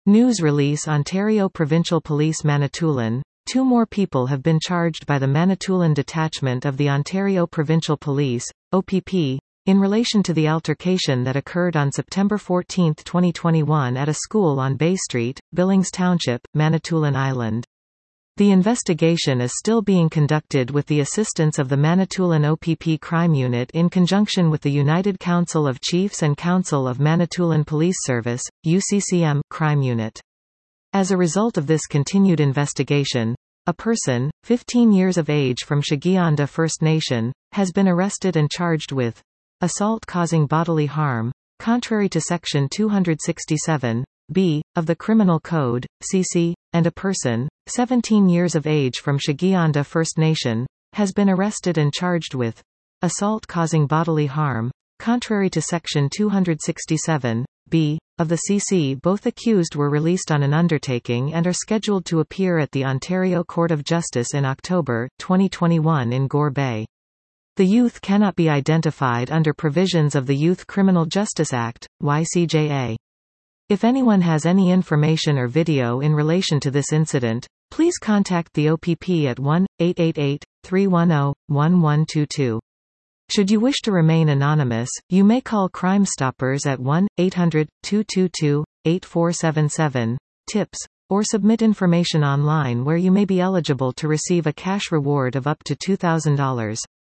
News release Ontario Provincial Police Manitoulin. 2 more people have been charged by the Manitoulin Detachment of the Ontario Provincial Police, OPP, in relation to the altercation that occurred on September 14, 2021 at a school on Bay Street, Billings Township, Manitoulin Island. The investigation is still being conducted with the assistance of the Manitoulin OPP Crime Unit in conjunction with the United Council of Chiefs and Council of Manitoulin Police Service, UCCM, Crime Unit. As a result of this continued investigation, a person, 15 years of age from Shigianda First Nation, has been arrested and charged with assault causing bodily harm, contrary to Section 267(b) of the Criminal Code, CC, and a person, 17 years of age from Shigianda First Nation, has been arrested and charged with assault causing bodily harm, contrary to Section 267(b) of the CC. Both accused were released on an undertaking and are scheduled to appear at the Ontario Court of Justice in October 2021 in Gore Bay. The youth cannot be identified under provisions of the Youth Criminal Justice Act, YCJA. If anyone has any information or video in relation to this incident, please contact the OPP at 1-888-310-1122. Should you wish to remain anonymous, you may call Crime Stoppers at 1-800-222-8477, tips, or submit information online where you may be eligible to receive a cash reward of up to $2,000.